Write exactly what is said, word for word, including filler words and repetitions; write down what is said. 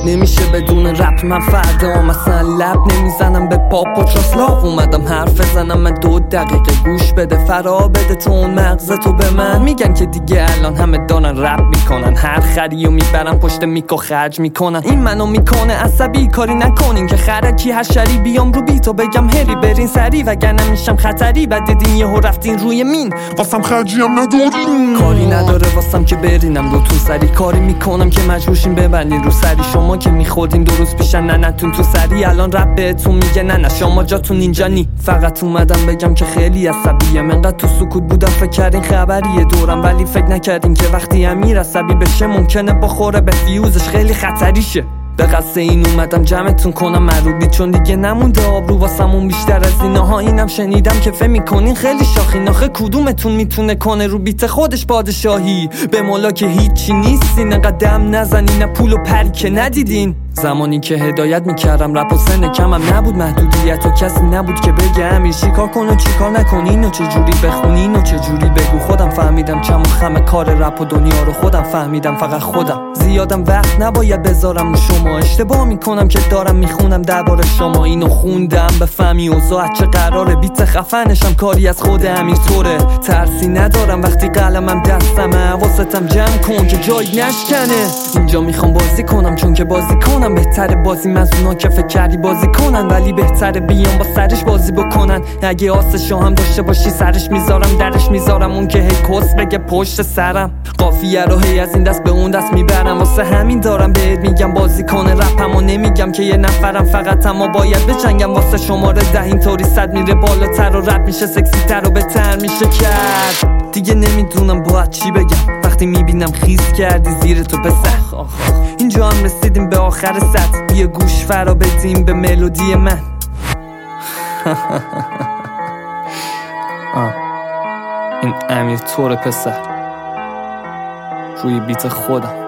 نمیشه بدون رپ من فردا مثلا لب نمیزنم به پاپ و چاسلاو اومدم حرف بزنم من دو دقیقه گوش بده فرا بده تو اون مغزتو به من میگن که دیگه الان همه دارن رپ میکنن هر خریو میبرن پشت میکو خرج میکنن این منو میکنه عصبی کاری نکنین که خرکی هر شری بیام رو بیتو بگم هری برین سری وگرنه میشم خطری بعد دیدین یهو رفتین روی مین واسم خرجی هم ندارین کاری نداره واسم که برینم رو تو سری کاری میکنم که مجبورشین ببندین رو سری شما که میخوردین دو روز پیشن ننتون تو سری الان رپ بهتون میگه نه نه شما جاتون اینجا نی فقط اومدم بگم که خیلی عصبیم انقدر تو سکوت بودم فکر کردین خبریه دورم ولی فکر نکردین که وقتی امیر عصبی بشه ممکنه بخوره به فیوزش خیلی خطریشه به قصد این اومدم جمعتون کنم مروبی چون دیگه نمونده آبرو واسمون بیشتر از اینها اینم شنیدم که فکر میکنین خیلی شاخین آخه کدومتون میتونه کنه رو بیت خودش پادشاهی به مولا که هیچی نیستین انقدر دم نزنین نه پول و پری که ندیدین زمانی که هدایت میکردم رپ و سن کمم نبود محدودیت و کسی نبود که بگه امیر چیکار کن و چیکار نکنین و چجوری بخونین و چجوری بگو خودم فهمیدم چم و خم کار رپ و دنیا رو خودم فهمیدم فقط خودم زیادم وقت نباید بذارم رو شما اشتباه میکنم که دارم میخونم درباره شما اینو خوندم بفهمی اوضاع چه قراره بیت خفنشم کاری از خود امیر طوره ترسی ندارم وقتی قلمم دستمه واسطم جمع کن که جای نشکنه اینجا میخوام بازی کنم چون که بازی کنم بهتره بازی از اونا که فکر کردی بازی کنن ولی بهتره بیان با سرش بازی بکنن اگه آسشو هم داشته باشی سرش میذارم درش میذارم اون که هی کس بگه پشت سرم قافیه رو هی از این دست به اون دست میبرم واسه همین دارم بهت میگم بازی کنه رپم و نمیگم که یه نفرم فقط اما باید بجنگم واسه شماره ده اینطوری صد میره بالاتر و رپ میشه سکسی تر و بهتر میشه کرد دیگه نمیدونم باید چی بگم وقتی میبینم خیز کردی زیر تو پسر اینجا هم رسیدیم به آخر سطح بیا گوش فرا بدیم به ملودی من این امیر طور پسر روی بیت خودم